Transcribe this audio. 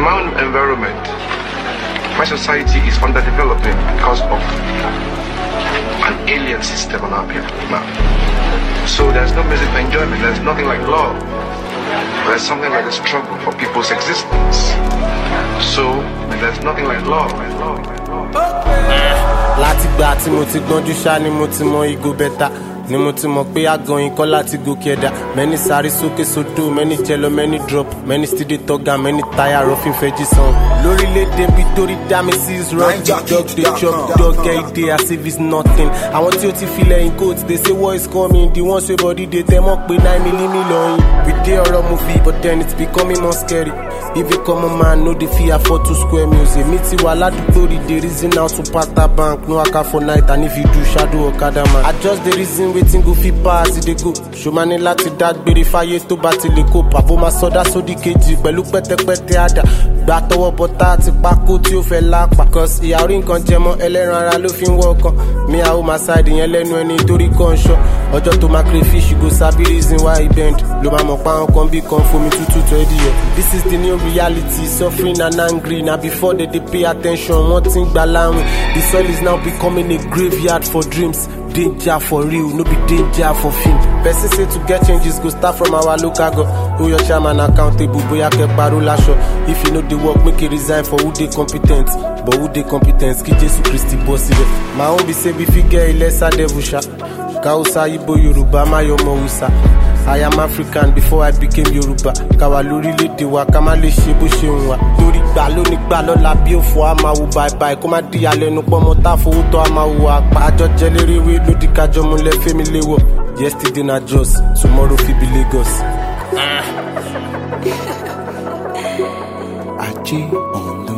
my own environment, my society is underdeveloping because of an alien system on our people now. So there's no music for enjoyment, there's nothing like love. There's something like a struggle for people's existence. So there's nothing like love. Láti gbà tí mo ti gbọ́njú ṣá ni mo ti mọ igo bẹ́tà ni mo ti mọ̀ pé àgọ̀yìn kọ́ láti gòkè ẹ̀dá. Many sáré sókè sódò, many jello, many drop, many still dey tọ́gà, many tire rọ́fin fẹ́jì sàn. Lórílẹ̀-èdè bí torí Damasis rock the dog dey chop dog get day as if it's nothing. Àwọn tí ó ti fi lẹ́yìn coat they say war is coming, the ones wey body dey tẹ́ mọ̀ pé 9mm lọ́yìn. We dey ọ̀rọ̀ movie but then it's becoming more scary. If a common man no dey fit afford 2 square meals, èmi ti wà ládùúgbò rí dey reason how to pata bank, no waka for night and if you do shadow okada man. I just dey reason wetin go fit pass e dey go. Ṣòmání láti dágbére fáyé tó bá ti lè kó. Pàbó máa sọdá sódì kejì pẹ̀lú pẹ́tẹ́pẹ́tẹ́ àdá. Gbà tọwọ́ bọ́tà àti pákó tí ó fẹ́ lápá. Cause ìyá orí nǹkan jẹmọ́ ẹlẹ́ran ara ló fi ń wọ́ọ̀kan. Mi àwọn máa ṣáìdì yẹn lẹ́nu ẹni torí kan ṣọ́. Ọjọ́ tó máa crayfish go sabi reason why e bend. Ló máa mọ̀ pa àwọn kan bí kan fomi tútù tó ẹ́ dìyẹ. This is the new reality, suffering and angry. Now before they pay attention, one thing balance. The soil is now becoming a graveyard for dreams. Danger for real, no be danger for film. Person say to get changes go start from our local go. Who your chairman accountable, boya ke paro lasho. If you know the work, make it resign for who they competent. But who they competent, ki Jesu Christi boss it. My own be say we figure a lesser devil shot. Kausa Ibo Yoruba, Mayo Mousa. I am African before I became Yoruba. Kawa lórílẹ̀-èdè wa ká má lè ṣe bó ṣe ń wà. Lórí gbà lóní gbà lọ́la bí òfò á máa wò báibái. Kó má di àlẹ́nu pọ́ mọ́ tá fowó tó á máa wò àpá. Àjọ jẹ́ léríwé lódì kájọ múlẹ̀ fẹ́mi léwọ̀. Yesterday na Jos, tomorrow fit be Lagos. Ajé on the